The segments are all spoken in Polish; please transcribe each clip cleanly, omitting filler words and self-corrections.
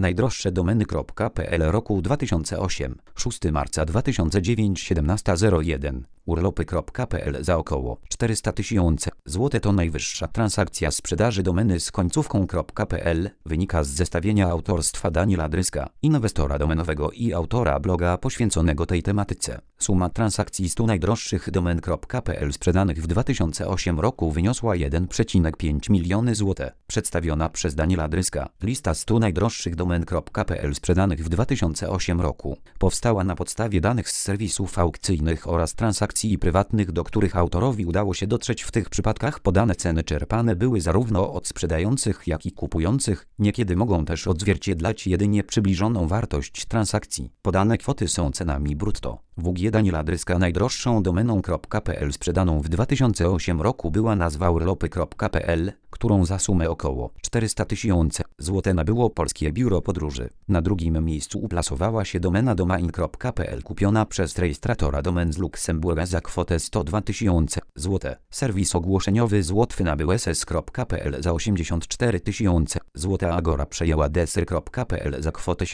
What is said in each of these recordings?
Najdroższe domeny.pl roku 2008, 6 marca 2009, 17:01. Urlopy.pl za około 400 000 zł to najwyższa transakcja sprzedaży domeny z końcówką.pl, wynika z zestawienia autorstwa Daniela Dryska, inwestora domenowego i autora bloga poświęconego tej tematyce. Suma transakcji 100 najdroższych domen.pl sprzedanych w 2008 roku wyniosła 1,5 miliony zł. Przedstawiona przez Daniela Dryska lista 100 najdroższych domen.pl sprzedanych w 2008 roku powstała na podstawie danych z serwisów aukcyjnych oraz transakcji prywatnych, do których autorowi udało się dotrzeć. W tych przypadkach podane ceny czerpane były zarówno od sprzedających, jak i kupujących. Niekiedy mogą też odzwierciedlać jedynie przybliżoną wartość transakcji. Podane kwoty są cenami brutto. WG Daniela Dryska najdroższą domeną.pl sprzedaną w 2008 roku była nazwa urlopy.pl, którą za sumę około 400 000 zł nabyło Polskie Biuro Podróży. Na drugim miejscu uplasowała się domena domain.pl kupiona przez rejestratora domen z Luksemburga za kwotę 102 000 zł. Serwis ogłoszeniowy z Łotwy nabył ss.pl za 84 000 zł. Agora przejęła desr.pl za kwotę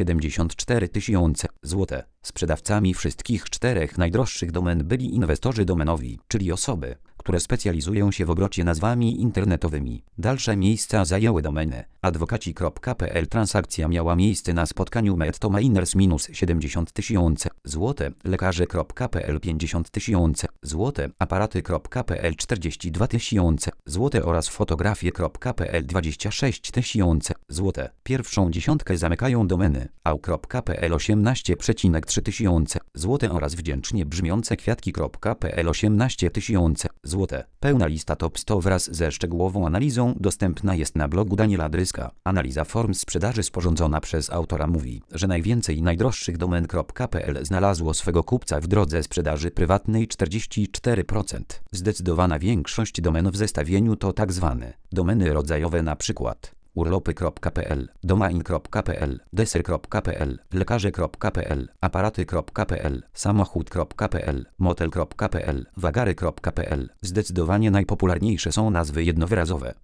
74 000 zł. Sprzedawcami wszystkich 4 najdroższych domen byli inwestorzy domenowi, czyli osoby, które specjalizują się w obrocie nazwami internetowymi. Dalsze miejsca zajęły domeny adwokaci.pl. Transakcja miała miejsce na spotkaniu MedToMiners - 70 000 zł, lekarze.pl 50 000 zł, aparaty.pl 42 000 zł oraz fotografie.pl 26 000 zł. Pierwszą dziesiątkę zamykają domeny au.pl 18,3 tysiące zł oraz wdzięcznie brzmiące kwiatki.pl 18 000 zł. Pełna lista top 100 wraz ze szczegółową analizą dostępna jest na blogu Daniela Dryska. Analiza form sprzedaży sporządzona przez autora mówi, że najwięcej najdroższych domen.pl znalazło swego kupca w drodze sprzedaży prywatnej 44%. Zdecydowana większość domen w zestawieniu to tzw. domeny rodzajowe, np. urlopy.pl, domain.pl, desr.pl, lekarze.pl, aparaty.pl, samochód.pl, motel.pl, wagary.pl. Zdecydowanie najpopularniejsze są nazwy jednowyrazowe.